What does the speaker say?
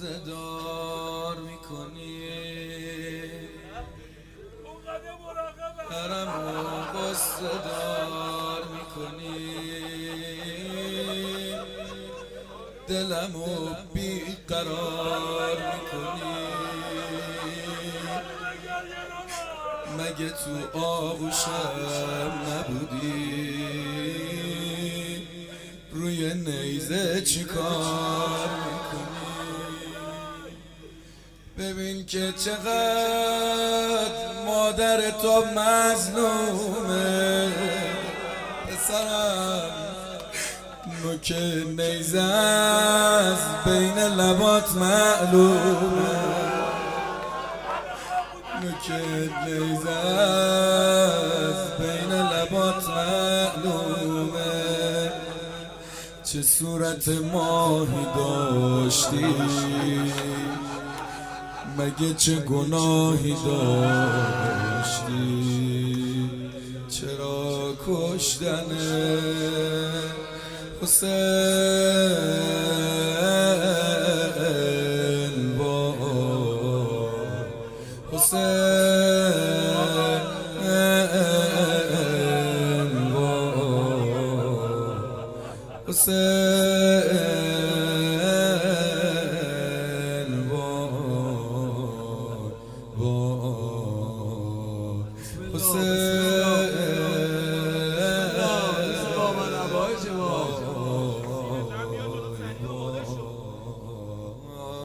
غصه دار میکنی، حرمو غصه دار میکنی، دلمو بیقرار میکنی. مگه تو آغوشم نبودی؟ روی نیزه چی کار میکنی؟ ببین که چقدر مادر تو مظلومه، پسرم نوک نیزه از بین لبات معلومه، نوک نیزه از بین لبات معلومه. چه صورت ماهی داشتی، مگه چه گناهی داشتی؟ چرا کشتن حسین با حسین با حسین با حسین